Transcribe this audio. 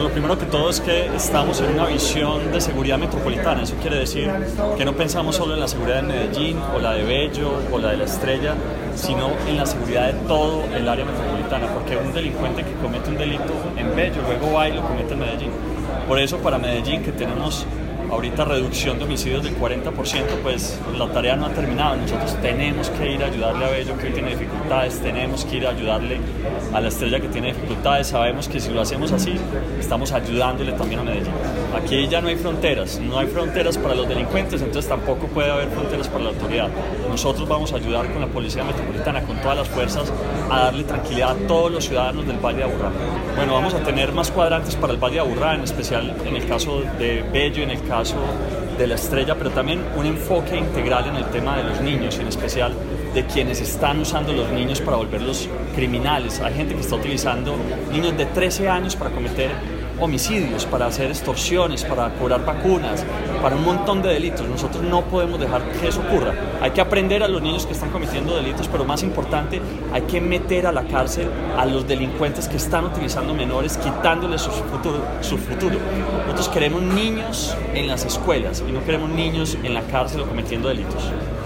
lo primero que todo es que estamos en una visión de seguridad metropolitana. Eso quiere decir que no pensamos solo en la seguridad de Medellín o la de Bello o la de La Estrella, sino en la seguridad de todo el área metropolitana, porque un delincuente que comete un delito en Bello luego va y lo comete en Medellín. Por eso para Medellín, que tenemos ahorita reducción de homicidios del 40%, pues la tarea no ha terminado. Nosotros tenemos que ir a ayudarle a Bello, que hoy tiene dificultades, tenemos que ir a ayudarle a La Estrella, que tiene dificultades. Sabemos que si lo hacemos así, estamos ayudándole también a Medellín. Aquí ya no hay fronteras para los delincuentes, entonces tampoco puede haber fronteras para la autoridad. Nosotros vamos a ayudar con la Policía Metropolitana, con todas las fuerzas, a darle tranquilidad a todos los ciudadanos del Valle de Aburrá. Bueno, vamos a tener más cuadrantes para el Valle de Aburrá, en especial en el caso de Bello, en el caso de La Estrella, pero también un enfoque integral en el tema de los niños, y en especial de quienes están usando los niños para volverlos criminales. Hay gente que está utilizando niños de 13 años para cometer homicidios, para hacer extorsiones, para cobrar vacunas, para un montón de delitos. Nosotros no podemos dejar que eso ocurra. Hay que aprender a los niños que están cometiendo delitos, pero más importante, hay que meter a la cárcel a los delincuentes que están utilizando menores, quitándoles su futuro. Nosotros queremos niños en las escuelas y no queremos niños en la cárcel o cometiendo delitos.